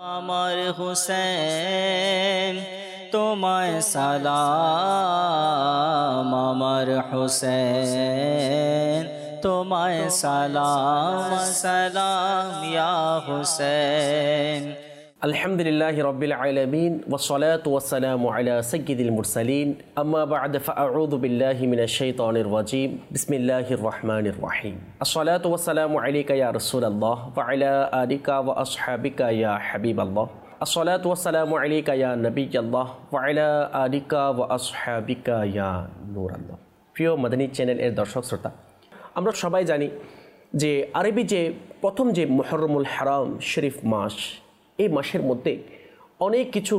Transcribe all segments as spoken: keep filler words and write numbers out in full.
আমার হুসেন তোমায় সালাম, আমার হুসেন তোমায় সালাম, সালাম ইয়া হুসেন। আলহামদুলিল্লাহি রাব্বিল আলামিন ওয়াসসালাতু ওয়াসসালামু আলা সাইয়্যিদিল মুরসালিন আম্মা বা'দ ফাআউযু বিল্লাহি মিনাশ শাইতানির রাজীম বিসমিল্লাহির রাহমানির রাহিম। আসসালাতু ওয়াসসালামু আলাইকা ইয়া রাসূলাল্লাহ ওয়া আলা আলিকা ওয়া আসহাবিকা ইয়া হাবিবাল্লাহ। আসসালাতু ওয়াসসালামু আলাইকা ইয়া নবিয়াল্লাহ ওয়া আলা আলিকা ওয়া আসহাবিকা ইয়া নূরাল্লাহ। প্রিয় মাদানী চ্যানেল এর দর্শক শ্রোতা, আমরা সবাই জানি যে আরবি যে প্রথম যে মুহররমুল হারাম শরীফ মাস, এই মাসের মধ্যে অনেক কিছু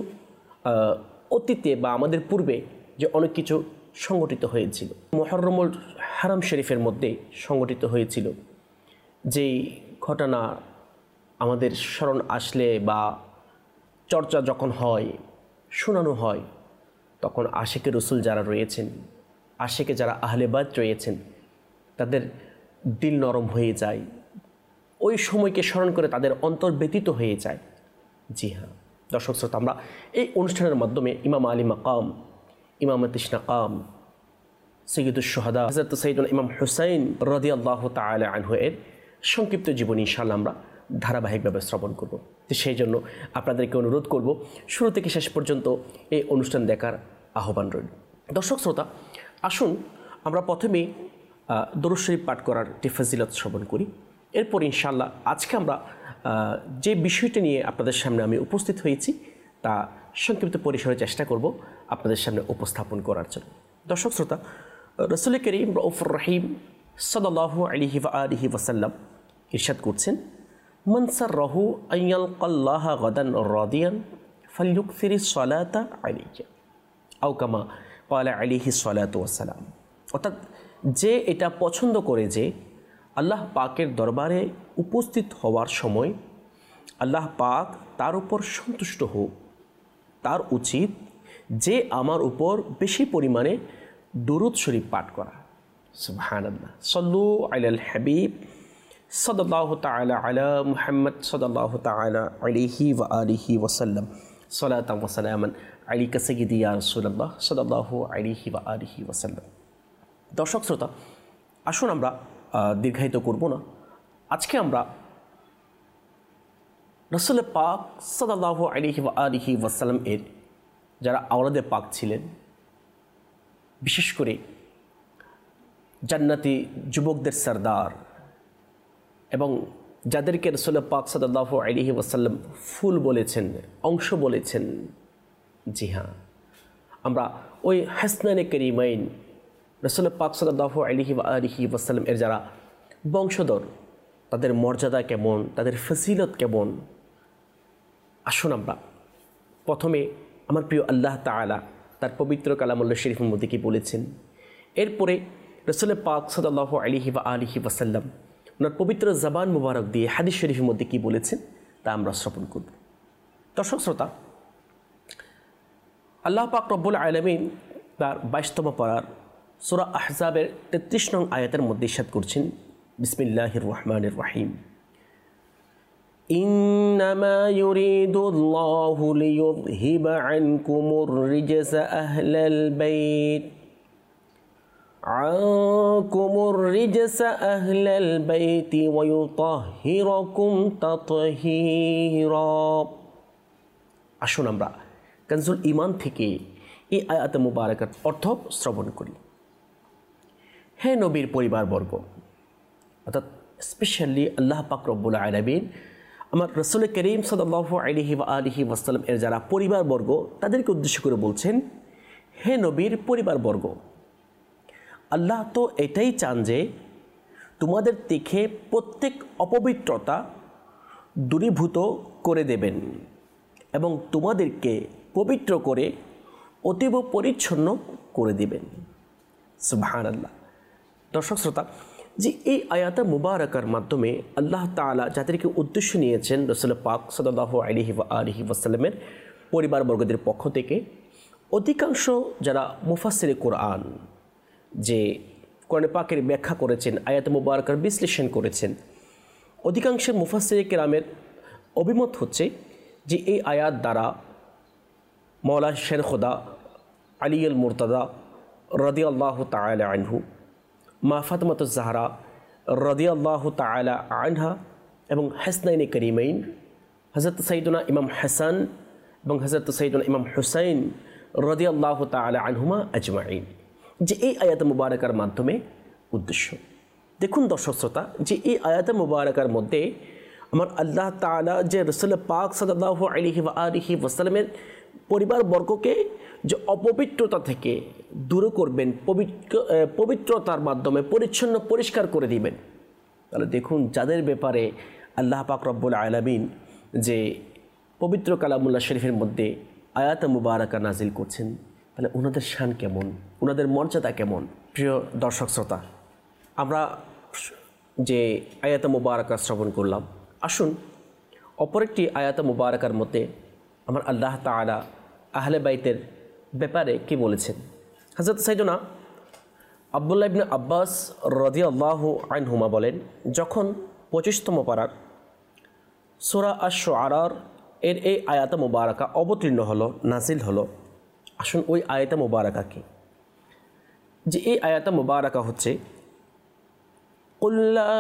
অতীতে বা আমাদের পূর্বে যে অনেক কিছু সংগঠিত হয়েছিল। মুহররমুল হারাম শরীফের মধ্যে সংগঠিত হয়েছিল যেই ঘটনা আমাদের স্মরণ আসলে বা চর্চা যখন হয়, শোনানো হয়, তখন আশিকে রসুল যারা রয়েছেন, আশিকে যারা আহলে বাইত রয়েছেন, তাদের দিল নরম হয়ে যায়। ওই সময়কে স্মরণ করে তাদের অন্তর ব্যতীত হয়ে যায়। জি হ্যাঁ দর্শক শ্রোতা, আমরা এই অনুষ্ঠানের মাধ্যমে ইমাম আলী মাকাম, ইমাম তিশনাকাম, সৈয়দুশ শুহাদা হযরত সাইয়্যিদুনা ইমাম হুসাইন রাদিয়াল্লাহু তাআলা আনহু এর সংক্ষিপ্ত জীবনী ইনশাআল্লাহ আমরা ধারাবাহিকভাবে শ্রবণ করব। তো সেই জন্য আপনাদেরকে অনুরোধ করব শুরু থেকে শেষ পর্যন্ত এই অনুষ্ঠান দেখার আহ্বান রইল। দর্শক শ্রোতা, আসুন আমরা প্রথমে দরুদ শরীফ পাঠ করার একটি ফজিলত শ্রবণ করি। এরপর ইনশাআল্লাহ আজকে আমরা যে বিষয়টি নিয়ে আপনাদের সামনে আমি উপস্থিত হয়েছি তা সংক্ষিপ্ত পরিসরে চেষ্টা করব আপনাদের সামনে উপস্থাপন করার জন্য। দর্শক শ্রোতা, রাসূল করিম রউফুর রহিম সাল্লাল্লাহু আলাইহি ওয়া আলিহি ওয়াসাল্লাম ইরশাদ করছেন, মান সাররাহু আইয়ালকাল্লাহা গাদান রাদিয়ান ফালইউকসিরিস সালাতা আলাইহি আও কামা ক্বালা আলাইহিস সালাতু ওয়াসসালাম। অর্থাৎ যে এটা পছন্দ করে যে আল্লাহ পাকের দরবারে উপস্থিত হওয়ার সময় আল্লাহ পাক তার উপর সন্তুষ্ট হোক, তার উচিত যে আমার উপর বেশি পরিমাণে দুরূদ শরীফ পাঠ করা। সুবহানাল্লাহ। সাল্লু আলাল হাবিব সাল্লাল্লাহু তাআলা আলা মুহাম্মদ সাল্লাল্লাহু তাআলা আলাইহি ওয়া আলিহি ওয়া সাল্লাম সালাতান ওয়া সালামান আলাইকা সাইয়্যিদি ইয়া রাসূলুল্লাহ সাল্লাল্লাহু আলাইহি ওয়া আলিহি ওয়া সাল্লাম। দর্শক শ্রোতা, আসুন আমরা দীর্ঘায়িত করব না। আজকে আমরা রাসূল পাক সাল্লাল্লাহু আলাইহি ওয়া আলিহি ওয়াসাল্লাম এর যারা আওলাদে পাক ছিলেন, বিশেষ করে জান্নাতি যুবকদের সরদার এবং যাদেরকে রাসূল পাক সাল্লাল্লাহু আলাইহি ওয়াসাল্লাম ফুল বলেছেন, অংশ বলেছেন, জি হ্যাঁ, আমরা ওই হাসনানে করিমাইন রাসূল পাক সাল্লাল্লাহু আলাইহি ওয়া আলিহি ওয়াসাল্লাম এর যারা বংশধর, তাদের মর্যাদা কেমন, তাদের ফজিলত কেমন, আসুন আমরা প্রথমে আমার প্রিয় আল্লাহ তাআলা তার পবিত্র কালামুল্লাহ শরীফের মধ্যে কি বলেছেন, এরপরে রাসূল পাক সাল্লাল্লাহু আলাইহি ওয়া আলিহি ওয়াসাল্লাম ওনার পবিত্র জবান মুবারক দিয়ে হাদিস শরীফের মধ্যে কি বলেছেন তা আমরা শ্রবণ করব। দর্শক শ্রোতা, আল্লাহ পাক রব্বুল আলামিন তার বাইশতম পারার সূরা আহজাবের তেত্রিশ নং আয়াতের মধ্যে ইরশাদ করছেন, বিসমিল্লাহির রহমানির রহিম, ইন্নামা ইউরিদুল্লাহু লিইয়ুযহিবা আনকুমুর রিজসা আহলাল বাইত আনকুমুর রিজসা আহলাল বাইতি ওয়া ইউতাহহিরাকুম তাতহীরা। আসুন আমরা কানজুল ঈমান থেকে এই আয়াতে মুবারাকার অর্থ শ্রবণ করি। হে নবীর পরিবারবর্গ, অর্থাৎ স্পেশালি আল্লাহ পাক রব্বুল আলামিন আমার রাসূল করিম সাল্লাল্লাহু আলাইহি ওয়া আলিহি ওয়াসাল্লাম এর যারা পরিবারবর্গ তাদেরকে উদ্দেশ্য করে বলছেন, হে নবীর পরিবারবর্গ, আল্লাহ তো এটাই চান যে তোমাদের থেকে প্রত্যেক অপবিত্রতা দূরীভূত করে দেবেন এবং তোমাদেরকে পবিত্র করে অতীব পরিচ্ছন্ন করে দিবেন। সুবহানাল্লাহ। দর্শক শ্রোতা, যে এই আয়াতে মুবারাকার মাধ্যমে আল্লাহ তাআলা যাদেরকে উদ্দেশ্য নিয়েছেন রাসূল পাক সাল্লাল্লাহু আলাইহি ওয়া আলিহি ওয়াসাল্লামের পরিবারবর্গদের পক্ষ থেকে, অধিকাংশ যারা মুফাসসিরে কোরআন যে কোরআন পাকের ব্যাখ্যা করেছেন, আয়াতে মুবারাকার বিশ্লেষণ করেছেন, অধিকাংশ মুফাসসিরে কেরামের অভিমত হচ্ছে যে এই আয়াত দ্বারা মৌলা শের খোদা আলী আল মুরতাদা রাদিয়াল্লাহু তাআলা আনহু, মা ফাতেমাতুজ জাহরা রাদিয়াল্লাহু তাআলা আনহা এবং হাসনাইনে করিমাইন হযরত সাইয়্যিদুনা ইমাম হাসান এবং হযরত সাইয়্যিদুনা ইমাম হুসাইন রাদিয়াল্লাহু তাআলা আনহুমা আজমাইন, যে এই আয়াত মুবারাকার মাধ্যমে উদ্দেশ্য। দেখুন দর্শক শ্রোতা, যে এই আয়াত মুবারাকার মধ্যে আমার আল্লাহ তাআলা যে রাসূল পাক সাল্লাল্লাহু আলাইহি ওয়া আলিহি ওয়াসাল্লামের পরিবারবর্গকে যে অপবিত্রতা থেকে দূর করবেন, পবিত্র পবিত্রতার মাধ্যমে পরিচ্ছন্ন পরিষ্কার করে দিবেন। তাহলে দেখুন, যাদের ব্যাপারে আল্লাহ পাক রব্বুল আলামিন যে পবিত্র কালামুল্লাহ শরীফের মধ্যে আয়াত মুবারাকা নাজিল করছেন, তাহলে ওনাদের শান কেমন, ওনাদের মর্যাদা কেমন। প্রিয় দর্শক শ্রোতা, আমরা যে আয়াত মুবারাকা শ্রবণ করলাম, আসুন অপর একটি আয়াত মুবারাকার মধ্যে আমার আল্লাহ তাআলা আহলে বাইতের ব্যাপারে কি বলেছেন। হযরত সাইয়্যিদুনা আব্দুল্লাহ ইবনে আব্বাস রাদিয়াল্লাহু আনহুমা বলেন, যখন পঁচিশতম পারার সূরা আশ-শুআরার এর এই আয়াত মুবারাকা অবতীর্ণ হলো, নাজিল হলো, আসুন ওই আয়াত মুবারাকা কি, যে এই আয়াত মুবারাকা হচ্ছে قل لا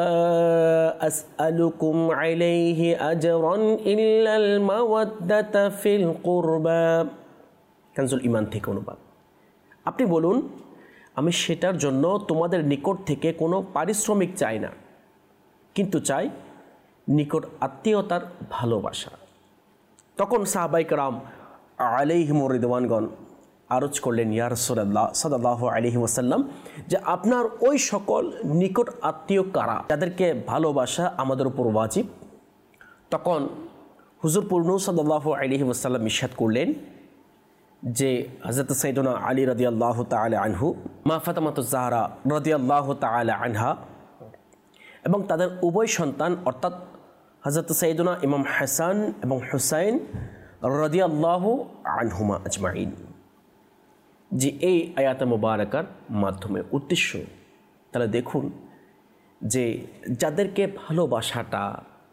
أسألكم عليه أجرا إلا المودة في القربى, কানজুল ঈমান থেকে অনুবাদ। আপনি বলুন, আমি সেটার জন্য তোমাদের নিকট থেকে কোনো পারিশ্রমিক চাই না, কিন্তু চাই নিকট আত্মীয়তার ভালোবাসা। তখন সাহাবায়ে কেরাম আলাইহিমুর রিদওয়ানগণ আরজ করলেন, ইয়া রাসূলুল্লাহ সাল্লাল্লাহু আলাইহি ওয়াসাল্লাম, যে আপনার ওই সকল নিকট আত্মীয় কারা যাদেরকে ভালোবাসা আমাদের উপর ওয়াজিব। তখন হুজুর পূর্ণ সাল্লাল্লাহু আলাইহি ওয়াসাল্লাম ইরশাদ করলেন যে হযরত সাইয়্যিদুনা আলী রাদিয়াল্লাহু তাআলা আনহু, মা ফাতেমাতুজ জাহরা রাদিয়াল্লাহু তাআলা আনহা এবং তাদের উভয় সন্তান অর্থাৎ হযরত সাইয়্যিদুনা ইমাম হাসান এবং হুসাইন রাদিয়াল্লাহু আনহুমা আজমাইন, যে এই আয়াত মুবারাকার মাধ্যমে উদ্দেশ্য। তাহলে দেখুন, যে যাদেরকে ভালোবাসাটা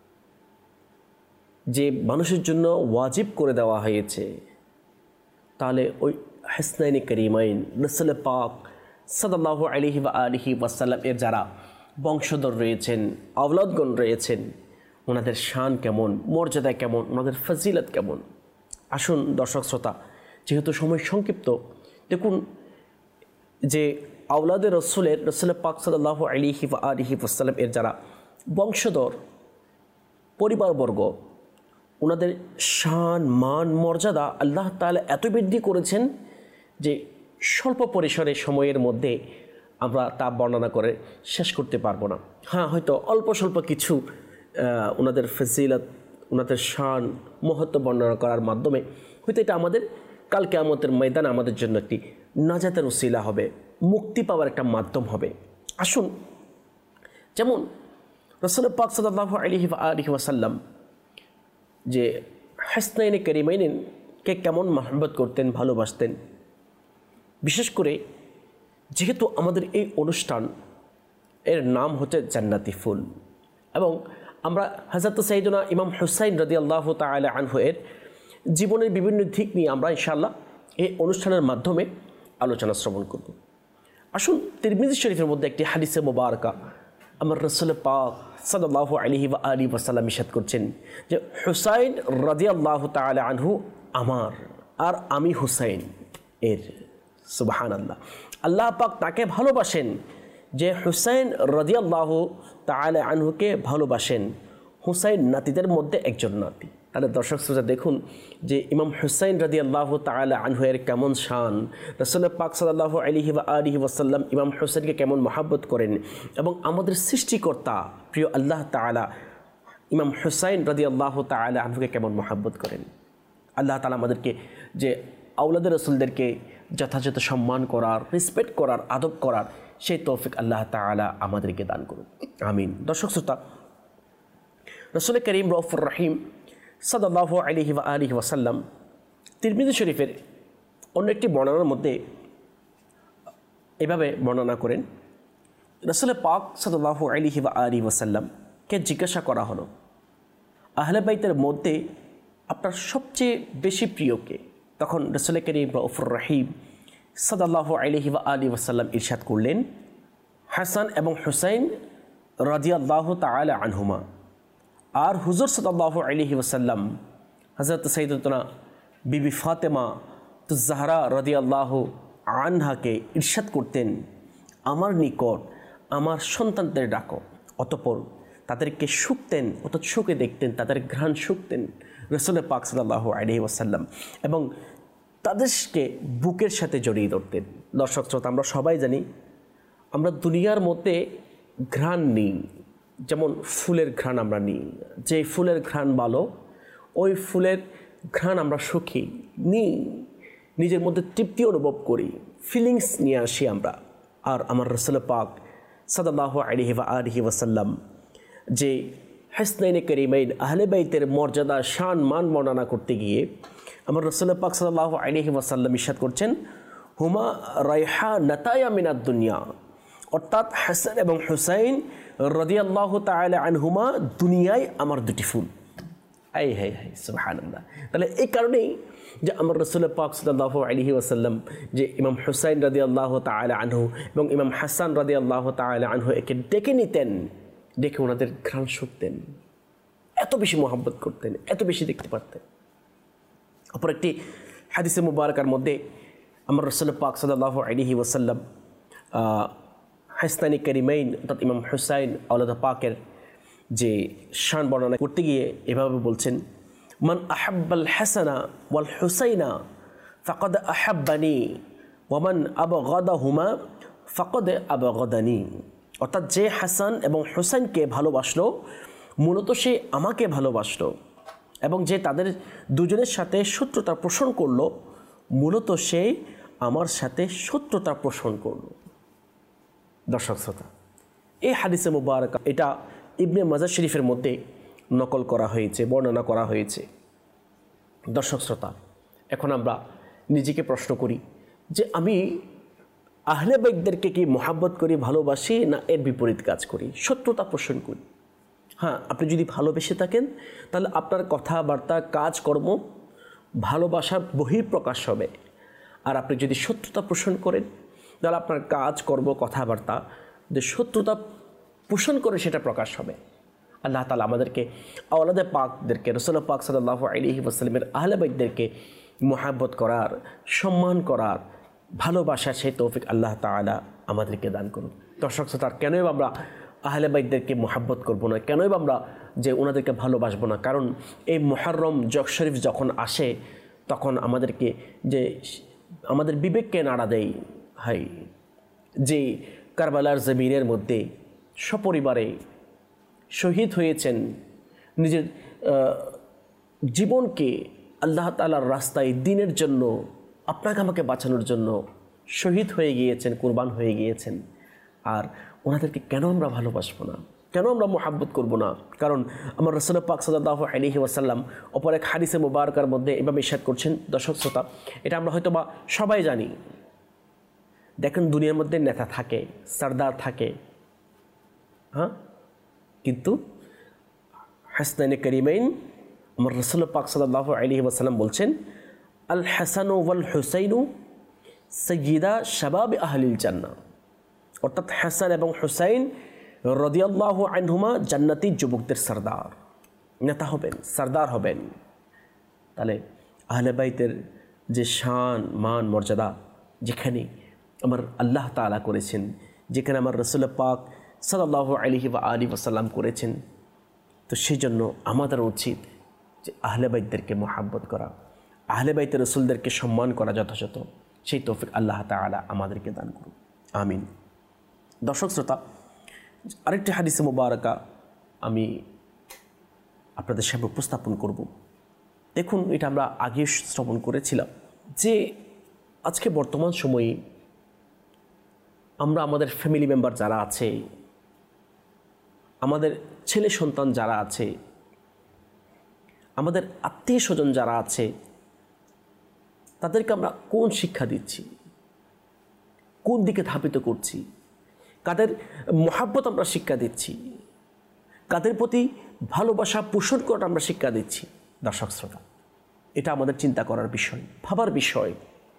যে মানুষের জন্য ওয়াজিব করে দেওয়া হয়েছে, তাহলে ওই হাসনাইনে করিমাইন রাসূল পাক সাল্লাল্লাহু আলাইহি ওয়া আলিহি ওয়াসাল্লাম এর যারা বংশধর রয়েছেন, আওলাদগণ রয়েছেন, ওনাদের শান কেমন, মর্যাদা কেমন, ওনাদের ফজিলত কেমন। আসুন দর্শক শ্রোতা, যেহেতু সময় সংক্ষিপ্ত, দেখুন যে আওলাদে রসুলের রাসূল পাক সাল্লাল্লাহু আলাইহি ওয়া আলিহি ওয়াসাল্লাম এর যারা বংশধর পরিবারবর্গ, ওনাদের শান মান মর্যাদা আল্লাহ তাআলা এত বৃদ্ধি করেছেন যে স্বল্প পরিসরে সময়ের মধ্যে আমরা তা বর্ণনা করে শেষ করতে পারবো না। হ্যাঁ, হয়তো অল্প স্বল্প কিছু ওনাদের ফজিলত, ওনাদের শান মহত্ব বর্ণনা করার মাধ্যমে হয়তো এটা আমাদের কাল কিয়ামতের ময়দানে আমাদের জন্য একটি নাজাতের উসিলা হবে, মুক্তি পাওয়ার একটা মাধ্যম হবে। আসুন, যেমন রাসূল পাক সাল্লাল্লাহু আলাইহি ওয়া আলিহি ওয়াসাল্লাম যে হাসনাইনে করিমাইনকে কেমন মহব্বত করতেন, ভালোবাসতেন। বিশেষ করে যেহেতু আমাদের এই অনুষ্ঠান এর নাম হচ্ছে জান্নাতি ফুল, এবং আমরা হযরত সাইয়্যিদুনা ইমাম হুসাইন রাদিয়াল্লাহু তাআলা আনহু এর জীবনের বিভিন্ন দিক নিয়ে আমরা ইনশাআল্লাহ এই অনুষ্ঠানের মাধ্যমে আলোচনা শ্রবণ করব। আসুন, তিরমিজি শরীফের মধ্যে একটি হাদিসে মুবারাকা আমার রাসূল পাক সাল্লাল্লাহু আলাইহি ওয়া আলিহি ওয়াসাল্লাম ইরশাদ করছেন যে হুসাইন রাদিয়াল্লাহু তাআলা আনহু আমার, আর আমি হুসাইন এর। সুবহানাল্লাহ, আল্লাহ পাক তাকে ভালোবাসেন যে হুসাইন রাদিয়াল্লাহু তাআলা আনহুকে ভালোবাসেন, হুসাইন নাতিদের মধ্যে একজন নাতি। তাহলে দর্শক শ্রোতা দেখুন যে ইমাম হুসাইন রাদিয়াল্লাহু তাআলা আনহু এর কেমন শান, রাসূল পাক সাল্লাল্লাহু আলাইহি ওয়া আলিহি ওয়াসাল্লাম ইমাম হুসাইনকে কেমন মহব্বত করেন, এবং আমাদের সৃষ্টিকর্তা প্রিয় আল্লাহ তাআলা ইমাম হুসাইন রাদিয়াল্লাহু তাআলা আনহুকে কেমন মহব্বত করেন। আল্লাহ তাআলা আমাদেরকে যে আওলাদে রাসূলদেরকে যথাযথ সম্মান করার, রেসপেক্ট করার, আদব করার সেই তৌফিক আল্লাহ তাআলা আমাদেরকে দান করুন, আমিন। দর্শক শ্রোতা, রাসূল করিম রউফুর রহিম সাল্লাল্লাহু আলাইহি ওয়া আলিহি ওয়াসাল্লাম তিরমিজি শরীফের অন্য একটি বর্ণনার মধ্যে এভাবে বর্ণনা করেন, রাসূল পাক সাল্লাল্লাহু আলাইহি ওয়া আলিহি ওয়াসাল্লামকে জিজ্ঞাসা করা হলো, আহলে বাইতের মধ্যে আপনার সবচেয়ে বেশি প্রিয়কে? তখন রাসূল করিম রউফুর রহিম সাল্লাল্লাহু আলাইহি ওয়া আলিহি ওয়াসাল্লাম ইরশাদ করলেন, হাসান এবং হুসাইন রাদিয়াল্লাহু তাআলা আনহুমা। আর হুজুর সাল্লাল্লাহু আলাইহি ওয়াসাল্লাম হযরত সাইয়্যিদাতুনা বিবি ফাতেমা তুজ জাহরা রাদিয়াল্লাহু আনহাকে ইরশাদ করতেন, আমার নিকট আমার সন্তানদের ডাকো। অতঃপর তাদেরকে শুকতেন, অর্থাৎ শুকে দেখতেন, তাদের ঘ্রাণ শুকতেন রাসূল পাক সাল্লাল্লাহু আলাইহি ওয়াসাল্লাম এবং তাদেরকে বুকের সাথে জড়িয়ে ধরতেন। দর্শক শ্রোতা, আমরা সবাই জানি আমরা দুনিয়ার মধ্যে ঘ্রাণ নিই, যেমন ফুলের ঘ্রাণ আমরা নিই, যে ফুলের ঘ্রাণ ভালো ওই ফুলের ঘ্রাণ আমরা সুখী নিই, নিজের মধ্যে তৃপ্তি অনুভব করি, ফিলিংস নিয়ে আসি আমরা। আর আমার রাসূল পাক সাল্লাল্লাহু আলাইহি ওয়া আলিহি ওয়াসাল্লাম যে হাসনাইনে কারিমাইন আহলে বাইতের মর্যাদা শান মান বর্ণনা করতে গিয়ে আমার রাসূল পাক সাল্লাল্লাহু আলাইহি ওয়াসাল্লাম ইরশাদ করছেন, হুমা রাইহানাতায়া মিনাদ দুনিয়া, অর্থাৎ হাসান এবং হুসাইন রাদিয়াল্লাহু তাআলা আনহুমা দুনিয়ায় আমার দুটি ফুল। আই হাই হাই সুবহানাল্লাহ। তাহলে এই কারণেই যে আমার রাসূল পাক সাল্লাল্লাহু আলাইহি ওয়াসাল্লাম যে ইমাম হুসাইন রাদিয়াল্লাহু তাআলা আনহু এবং ইমাম হাসান রাদিয়াল্লাহু তাআলা আনহু একে ডেকে নিতেন, ডেকে ওনাদের ঘ্রাণ শুকতেন, এত বেশি মহব্বত করতেন, এত বেশি দেখতে পারতেন। অপর একটি হাদিসে মুবারকার মধ্যে আমার রাসূল পাক সাল্লাল্লাহু আলাইহি ওয়াসাল্লাম হাসনানি কারিমাইন অর্থাৎ ইমাম হুসাইন আওলাদ পাকের যে শান বর্ণনা করতে গিয়ে এভাবে বলছেন, মান আহাব্বাল হাসানা ওয়াল হুসাইনা ফাকাদ আহাব্বানি ওয়া মান আবগাদাহুমা ফাকাদ আবগাদানি। অর্থাৎ যে হাসান এবং হুসাইনকে ভালোবাসলো মূলত সে আমাকে ভালোবাসলো, এবং যে তাদের দুজনের সাথে শত্রুতা পোষণ করলো মূলত সে আমার সাথে শত্রুতা পোষণ করলো। দর্শক শ্রোতা, এই হাদিসে মুবারকা এটা ইবনে মাজাহ শরীফের মধ্যে নকল করা হয়েছে, বর্ণনা করা হয়েছে। দর্শক শ্রোতা, এখন আমরা নিজেকে প্রশ্ন করি যে আমি আহলে বাইতদেরকে কি মহাব্বত করি, ভালোবাসি, না এর বিপরীত কাজ করি, শত্রুতা পোষণ করি? হ্যাঁ, আপনি যদি ভালোবেসে থাকেন তাহলে আপনার কথাবার্তা কাজকর্ম ভালোবাসার বহিঃপ্রকাশ হবে। আর আপনি যদি শত্রুতা পোষণ করেন তাহলে আপনার কাজকর্ম কথাবার্তা যে শত্রুতা পোষণ করে সেটা প্রকাশ হবে। আল্লাহ তাআলা আমাদেরকে আওলাদে পাকদেরকে, রাসূল পাক সাল্লাল্লাহু আলাইহি ওয়াসাল্লামের আহলে বাইতদেরকে মহাব্বত করার, সম্মান করার, ভালোবাসার সেই তৌফিক আল্লাহ তাআলা আমাদেরকে দান করুন। দর্শক শ্রোতা, কেনই আমরা আহলে বাইতদেরকে মহাব্বত করব না, কেনই আমরা যে ওনাদেরকে ভালোবাসবো না? কারণ এই মুহররম জগ শরীফ যখন আসে তখন আমাদেরকে যে আমাদের বিবেককে নাড়া দেয়, হাই যে কারবালার জমিনের মধ্যে সপরিবারে শহীদ হয়েছেন, নিজের জীবনকে আল্লাহ তাআলার রাস্তায় দ্বীনের জন্য, আপনাকে আমাকে বাঁচানোর জন্য শহীদ হয়ে গিয়েছেন, কুরবান হয়ে গিয়েছেন। আর ওনাদেরকে কেন আমরা ভালোবাসবো না, কেন আমরা মোহাব্বত করব না? কারণ আমার রাসূল পাক সাল্লাল্লাহু আলাইহি ওয়াসাল্লাম অপর এক হাদিসে মুবারকার মধ্যে এভাবে ইরশাদ করছেন। দর্শক শ্রোতা, এটা আমরা হয়তো বা সবাই জানি। দেখেন, দুনিয়ার মধ্যে নেতা থাকে, সরদার থাকে, হ্যাঁ, কিন্তু হাসনাইনে কারিমাইন আমার রাসূল পাক সাল্লাল্লাহু আলাইহি ওয়াসাল্লাম বলছেন, আল হাসানু ওয়াল হুসাইনু সাইয়্যিদা শাবাব আহলিল জান্নাহ। অর্থাৎ হাসান এবং হুসাইন রাদিয়াল্লাহু আনহুমা জান্নাতি যুবকদের সরদার, নেতা হবেন, সরদার হবেন। তাহলে আহলে বাইতের যে শান মান মর্যাদা যেখানে আমার আল্লাহ তাআলা করেছেন, যেখানে আমার রাসূল পাক সাল্লাল্লাহু আলাইহি ওয়া আলিহি ওয়াসাল্লাম করেছেন, তো সেই জন্য আমাদের উচিত যে আহলে বাইতদেরকে মহাব্বত করা, আহলে বাইতের রাসূলদেরকে সম্মান করা যথাযথ। সেই তৌফিক আল্লাহ তাআলা আমাদেরকে দান করুন, আমিন। দর্শক শ্রোতা, আরেকটি হাদিসে মুবারকা আমি আপনাদের সামনে উপস্থাপন করব। দেখুন, এটা আমরা আগে শ্রবণ করেছিলাম যে আজকে বর্তমান সময়ে আমরা আমাদের ফ্যামিলি মেম্বার যারা আছে, আমাদের ছেলে সন্তান যারা আছে, আমাদের আত্মীয় স্বজন যারা আছে, তাদেরকে আমরা কোন শিক্ষা দিচ্ছি, কোন দিকে ধাবিত করছি, কাদের মহাব্বত আমরা শিক্ষা দিচ্ছি, কাদের প্রতি ভালোবাসা পোষণ করাটা আমরা শিক্ষা দিচ্ছি? দর্শক শ্রোতা, এটা আমাদের চিন্তা করার বিষয়, ভাবার বিষয়।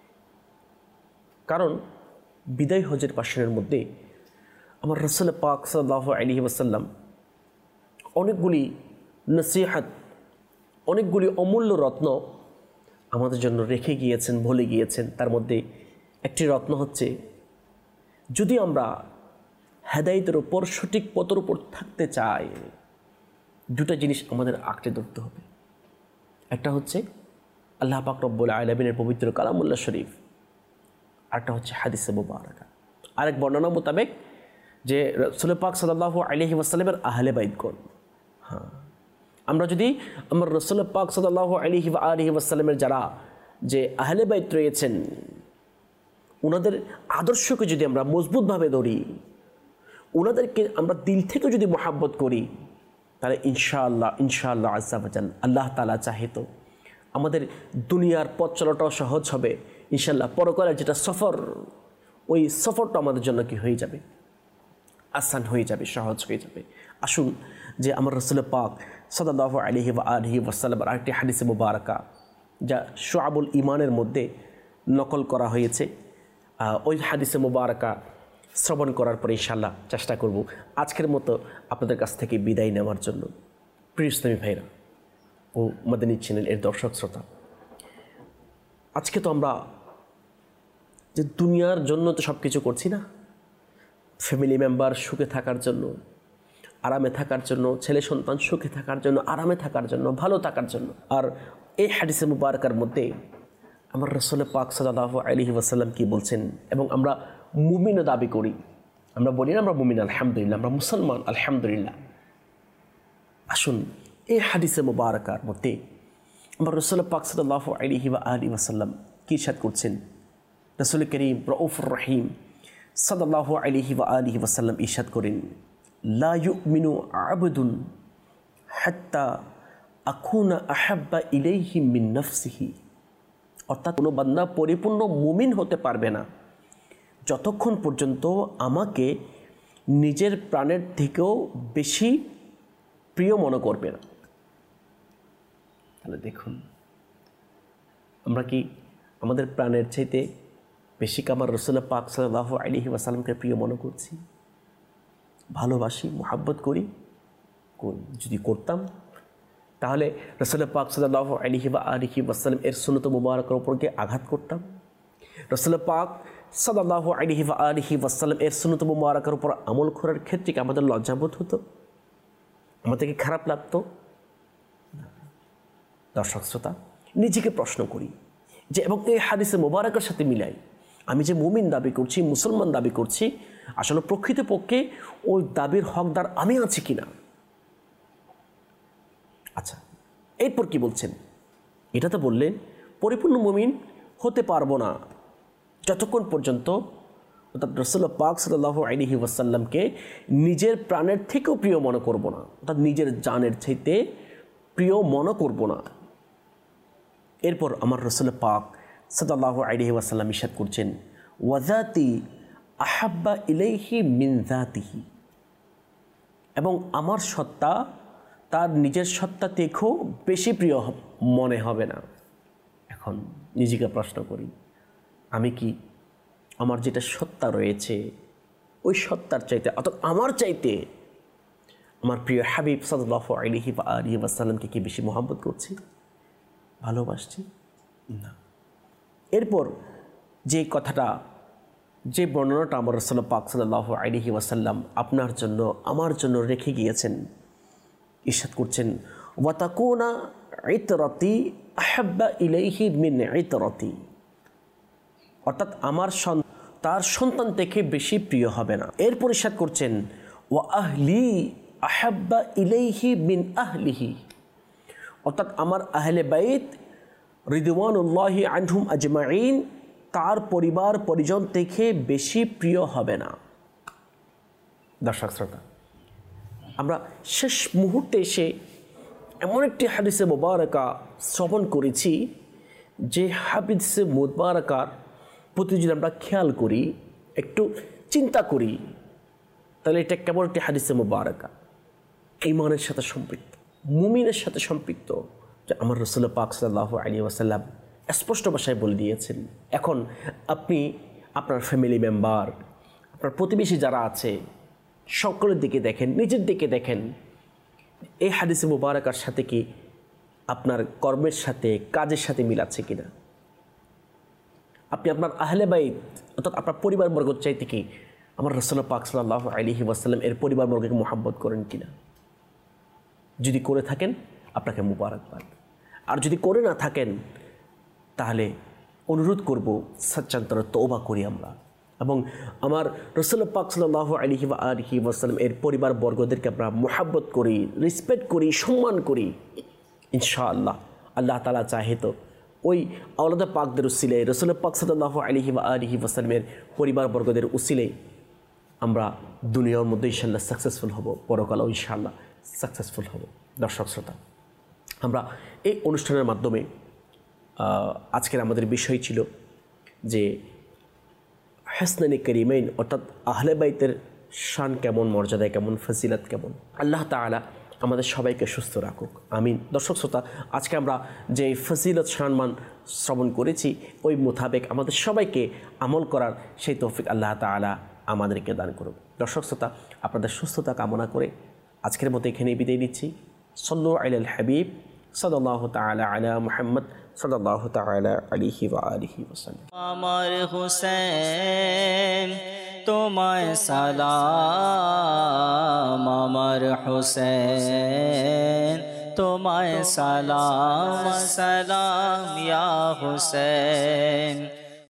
কারণ বিদায় হজের ভাষণের মধ্যে আমার রাসূল পাক সাল্লাল্লাহু আলাইহি ওয়াসাল্লাম অনেকগুলি নসিহত, অনেকগুলি অমূল্য রত্ন আমাদের জন্য রেখে গিয়েছেন, বলে গিয়েছেন। তার মধ্যে একটি রত্ন হচ্ছে, যদি আমরা হেদায়েতের উপর, সঠিক পথের উপর থাকতে চাই, দুটা জিনিস আমাদের আঁকড়ে ধরতে হবে। একটা হচ্ছে আল্লাহ পাক রব্বুল আলামিনের পবিত্র কালামুল্লাহ শরীফ, আরেকটা হচ্ছে হাদিসে মুবারাকা। আরেক বর্ণনা মোতাবেক যে রাসূল পাক সাল্লাল্লাহু আলাইহি ওয়াসাল্লামের আহলে বাইতগণ। হ্যাঁ, আমরা যদি আমার রাসূল পাক সাল্লাল্লাহু আলাইহি ওয়া আলিহি ওয়াসাল্লামের যারা যে আহলে বাইত রয়েছেন, ওনাদের আদর্শকে যদি আমরা মজবুতভাবে ধরি, ওনাদেরকে আমরা দিল থেকে যদি মহাব্বত করি, তাহলে ইনশাআল্লাহ ইনশাআল্লাহ আজ্জা ওয়া জাল আল্লাহ তাআলা চাহে তো আমাদের দুনিয়ার পথ চলাটাও সহজ হবে। ইনশাআল্লাহ পরকালের যেটা সফর, ওই সফরটা আমাদের জন্য কি হয়ে যাবে, আসান হয়ে যাবে, সহজ হয়ে যাবে। আসুন যে আমার রাসূল পাক সাল্লাল্লাহু আলাইহি ওয়া আলিহি ওয়াসাল্লামের আরেকটি হাদিসে মুবারাকা, যা শুআবুল ঈমানের মধ্যে নকল করা হয়েছে, ওই হাদিসে মুবারাকা শ্রবণ করার পরে ইনশাআল্লাহ চেষ্টা করব আজকের মতো আপনাদের কাছ থেকে বিদায় নেওয়ার জন্য। প্রিয় ইসলামী ভাইরা ও মাদানী চ্যানেল এর দর্শক শ্রোতা, আজকে তো আমরা যে দুনিয়ার জন্য তো সব কিছু করছি না, ফ্যামিলি মেম্বার সুখে থাকার জন্য, আরামে থাকার জন্য, ছেলে সন্তান সুখে থাকার জন্য, আরামে থাকার জন্য, ভালো থাকার জন্য। আর এই হাদিসে মুবারকার মধ্যে আমার রাসূল পাক সাল্লাল্লাহু আলাইহি ওয়াসাল্লাম কি বলছেন, এবং আমরা মুমিনও দাবি করি, আমরা বলি না আমরা মুমিন আলহামদুলিল্লাহ, আমরা মুসলমান আলহামদুলিল্লাহ। আসুন এই হাদিসে মুবারকার মধ্যে আমার রাসূল পাক সাল্লাল্লাহু আলাইহি ওয়া আলিহি ওয়াসাল্লাম কি ইরশাদ করছেন। রাসূল করিম রউফুর রহিম সাল্লাল্লাহু আলাইহি ওয়া আলিহি ওয়াসাল্লাম ইরশাদ করেন, লা ইউমিনু আবদুন হাত্তা আকুনা আহাব্বা ইলাইহি মিন নাফসিহি। অর্থাৎ কোনো বান্দা পরিপূর্ণ মুমিন হতে পারবে না যতক্ষণ পর্যন্ত আমাকে নিজের প্রাণের থেকেও বেশি প্রিয় মনে করবে না। তাহলে দেখুন, আমরা কি আমাদের প্রাণের চাইতে বেশি আমার রাসূল পাক সাল্লাল্লাহু আলাইহি ওয়াসাল্লামকে প্রিয় মনে করছি, ভালোবাসি, মুহাব্বত করি? যদি করতাম তাহলে রাসূল পাক সাল্লাল্লাহু আলাইহি ওয়া আলিহি ওয়াসাল্লাম এর সুন্নত মুবারকের উপর কি আঘাত করতাম? রাসূল পাক সাল্লাল্লাহু আলাইহি ওয়া আলিহি ওয়াসাল্লাম এর সুন্নত মুবারকের উপর আমল করার ক্ষেত্রে কি আমাদের লজ্জাবোধ হতো? আমাদেরকে খারাপ লাগতো? দর্শক শ্রোতা, নিজেকে প্রশ্ন করি যে, এবং এই হাদিসে মুবারকের সাথে মিলাই আমি যে মুমিন দাবি করছি, মুসলমান দাবি করছি, আসলে প্রকৃতপক্ষে ওই দাবির হকদার আমি আছি কিনা? আচ্ছা, এরপর কি বলছেন? এটা তো বললেন পরিপূর্ণ মুমিন হতে পারবো না যতক্ষণ পর্যন্ত অর্থাৎ রাসূল পাক সাল্লাল্লাহু আলাইহি ওয়াসাল্লামকে নিজের প্রাণের থেকেও প্রিয় মনে করব না, অর্থাৎ নিজের জানের চাইতে প্রিয় মনে করব না। এরপর আমার রাসূল পাক সাল্লাল্লাহু আলাইহি ওয়াসাল্লাম ইরশাদ করছেন, ওয়াজাতি আহাব্বা ইলাইহি মিন যাতিহি, এবং আমার সত্তা তার নিজের সত্তা থেকেও বেশি প্রিয় মনে হবে না। এখন নিজেকে প্রশ্ন করি, আমি কি আমার যেটা সত্তা রয়েছে ওই সত্তার চাইতে, অর্থাৎ আমার চাইতে আমার প্রিয় হাবিব সাল্লাল্লাহু আলাইহি ওয়া আলিহি ওয়াসাল্লামকে কি বেশি মহব্বত করছি, ভালোবাসছি? না। এরপর যে কথাটা, যে বর্ণনাটা আমার রাসূল পাক সাল্লাল্লাহু আলাইহি ওয়াসাল্লাম আপনার জন্য আমার জন্য রেখে গিয়েছেন, ইরশাদ করছেন, ওয়া তাকুনা ইতরাতি আহাব্বা ইলাইহি মিন ইতরাতি, অর্থাৎ আমার তার সন্তান থেকে বেশি প্রিয় হবে না। এরপর ইরশাদ করছেন, ওয়া আহলি আহাব্বা ইলাইহি মিন আহলিহি, অর্থাৎ আমার আহলে বাইত রিদওয়ানুল্লাহি আনহুম আজমাইন তার পরিবার পরিজন থেকে বেশি প্রিয় হবে না। দর্শক শ্রোতা, আমরা শেষ মুহূর্তে এসে এমন একটি হাদিসে মুবারকা শ্রবণ করেছি যে হাদিসে মুবারকার প্রতি যদি আমরা খেয়াল করি, একটু চিন্তা করি, তাহলে এটা কেমন একটি হাদিসে মুবারকা, ঈমানের সাথে সম্পৃক্ত, মুমিনের সাথে সম্পৃক্ত, যে আমার রসুল পাক সাল্লাল্লাহু আলাইহি ওয়াসাল্লাম স্পষ্ট ভাষায় বলে দিয়েছেন। এখন আপনি আপনার ফ্যামিলি মেম্বার, আপনার প্রতিবেশী যারা আছে সকলের দিকে দেখেন, নিজের দিকে দেখেন, এই হাদিসে মুবারাকার সাথে কি আপনার কর্মের সাথে কাজের সাথে মিল আছে কিনা? আপনি আপনার আহলে বাইত অর্থাৎ আপনার পরিবারবর্গ চাইতে কি আমার রাসূল পাক সাল্লাল্লাহু আলাইহি ওয়াসাল্লাম এর পরিবারবর্গকে মুহাব্বত করেন কিনা? যদি করে থাকেন আপনাকে মুবারকবাদ, আর যদি করে না থাকেন তাহলে অনুরোধ করব সচ্চান্তরে তওবা করি আমরা, এবং আমার রাসূল পাক সাল্লাল্লাহু আলাইহি ওয়া আলিহি ওয়াসাল্লাম এর পরিবারবর্গদেরকে আমরা মুহাব্বত করি, রেসপেক্ট করি, সম্মান করি। ইনশাআল্লাহ আল্লাহ তাআলা চাহে তো ওই আওলাদে পাকদের উসিলায়, রাসূল পাক সাল্লাল্লাহু আলাইহি ওয়া আলিহি ওয়াসাল্লামের পরিবারবর্গদের উসিলায় আমরা দুনিয়ার মধ্যে ইনশাআল্লাহ সাকসেসফুল হব, পরকালেও ইনশাআল্লাহ সাকসেসফুল হব। দর্শক শ্রোতা, আমরা এই অনুষ্ঠানের মাধ্যমে আজকের আমাদের বিষয় ছিল যে হাসনানি কারিমাইন অর্থাৎ আহলে বাইতের শান কেমন, মর্যাদা কেমন, ফজিলত কেমন। আল্লাহ তাআলা আমাদের সবাইকে সুস্থ রাখুক, আমিন। দর্শক শ্রোতা, আজকে আমরা যে ফজিলত সম্মান শ্রবণ করেছি ওই মোতাবেক আমাদের সবাইকে আমল করার সেই তৌফিক আল্লাহ তাআলা আমাদেরকে দান করুক। দর্শক শ্রোতা, আপনাদের সুস্থতা কামনা করে আজকের মতো এখানেই বিদায় নিচ্ছি। সাল্লু আলাল হাবিব সাল্লাল্লাহু তাআলা আলা মুহাম্মদ সাল্লাল্লাহু তাআলা আলাইহি ওয়া আলিহি ওয়াসাল্লাম। আমার হুসেন তোমায় সালাম, আমার হুসেন তোমায় সালাম, সালাম ইয়া হুসেন।